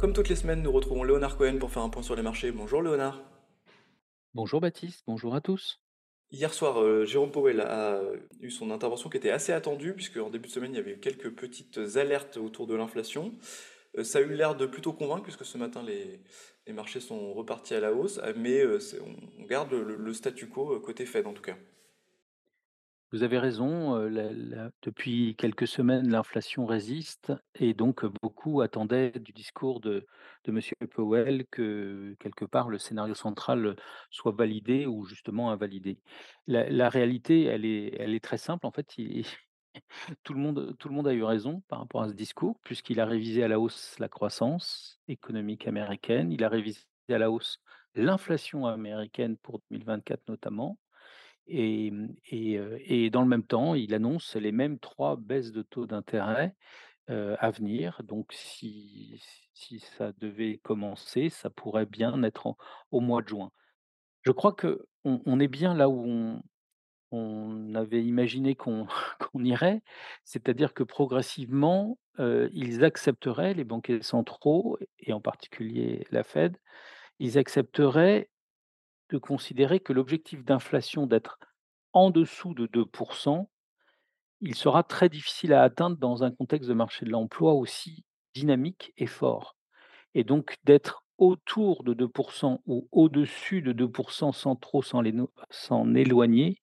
Comme toutes les semaines, nous retrouvons Léonard Cohen pour faire un point sur les marchés. Bonjour Léonard. Bonjour Baptiste, bonjour à tous. Hier soir, Jérôme Powell a eu son intervention qui était assez attendue, puisque en début de semaine, il y avait eu quelques petites alertes autour de l'inflation. Ça a eu l'air de plutôt convaincre, puisque ce matin, les marchés sont repartis à la hausse, mais on garde le statu quo côté Fed en tout cas. Vous avez raison, depuis quelques semaines, l'inflation résiste et donc beaucoup attendaient du discours de monsieur Powell que, quelque part, le scénario central, soit validé ou justement invalidé. La réalité, elle est très simple, en fait, il tout le monde a eu raison par rapport à ce discours, puisqu'il a révisé à la hausse la croissance économique américaine, il a révisé à la hausse l'inflation américaine pour 2024 notamment. Et dans le même temps, il annonce les mêmes 3 baisses de taux d'intérêt, à venir. Donc si ça devait commencer, ça pourrait bien être au mois de juin. Je crois qu'on est bien là où on avait imaginé qu'on qu'on irait, c'est-à-dire que progressivement, ils accepteraient, les banquiers centraux et en particulier la Fed, ils accepteraient de considérer que l'objectif d'inflation d'être en dessous de 2, il sera très difficile à atteindre dans un contexte de marché de l'emploi aussi dynamique et fort. Et donc d'être autour de 2 ou au-dessus de 2 sans trop s'en éloigner,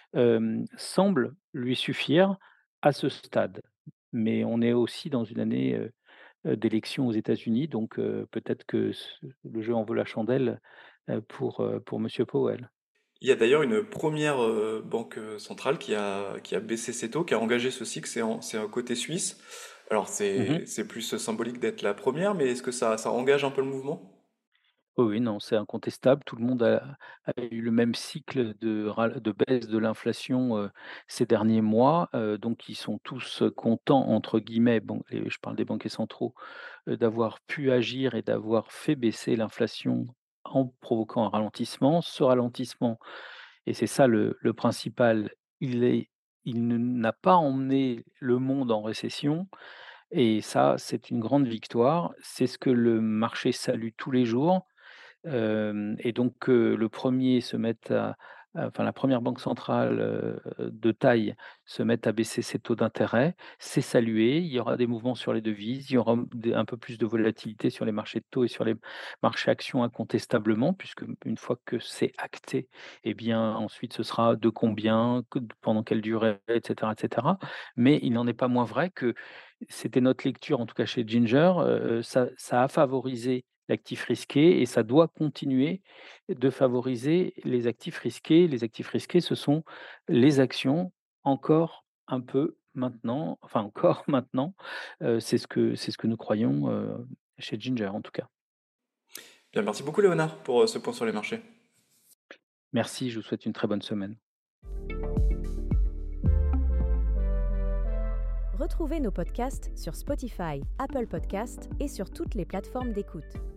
semble lui suffire à ce stade. Mais on est aussi dans une année, d'élection aux États-Unis, donc peut-être que le jeu en vaut la chandelle, pour monsieur Powell. Il y a d'ailleurs une première banque centrale qui a baissé ses taux, qui a engagé ce cycle, c'est un côté suisse. Alors Mmh. c'est plus symbolique d'être la première, mais est-ce que ça engage un peu le mouvement? Oui, oui, non, c'est incontestable. Tout le monde a eu le même cycle de baisse de l'inflation, ces derniers mois, donc ils sont tous, «contents» entre guillemets, bon, et je parle des banquiers centraux, d'avoir pu agir et d'avoir fait baisser l'inflation en provoquant un ralentissement. Ce ralentissement, et c'est ça le principal, il est il ne n'a pas emmené le monde en récession, et ça, c'est une grande victoire. C'est ce que le marché salue tous les jours. Et donc que le premier se mette enfin la première banque centrale, de taille se mette à baisser ses taux d'intérêt, c'est salué. Il y aura des mouvements sur les devises, il y aura un peu plus de volatilité sur les marchés de taux et sur les marchés actions incontestablement, puisque une fois que c'est acté, eh bien ensuite ce sera de combien, pendant quelle durée, et cetera. Mais il n'en est pas moins vrai que c'était notre lecture, en tout cas chez Ginger, ça a favorisé l'actif risqué et ça doit continuer de favoriser les actifs risqués. Les actifs risqués, ce sont les actions, encore un peu maintenant, enfin encore maintenant, c'est ce que nous croyons, chez Ginger en tout cas. Bien, merci beaucoup Léonard pour ce point sur les marchés. Merci, je vous souhaite une très bonne semaine. Retrouvez nos podcasts sur Spotify, Apple Podcasts et sur toutes les plateformes d'écoute.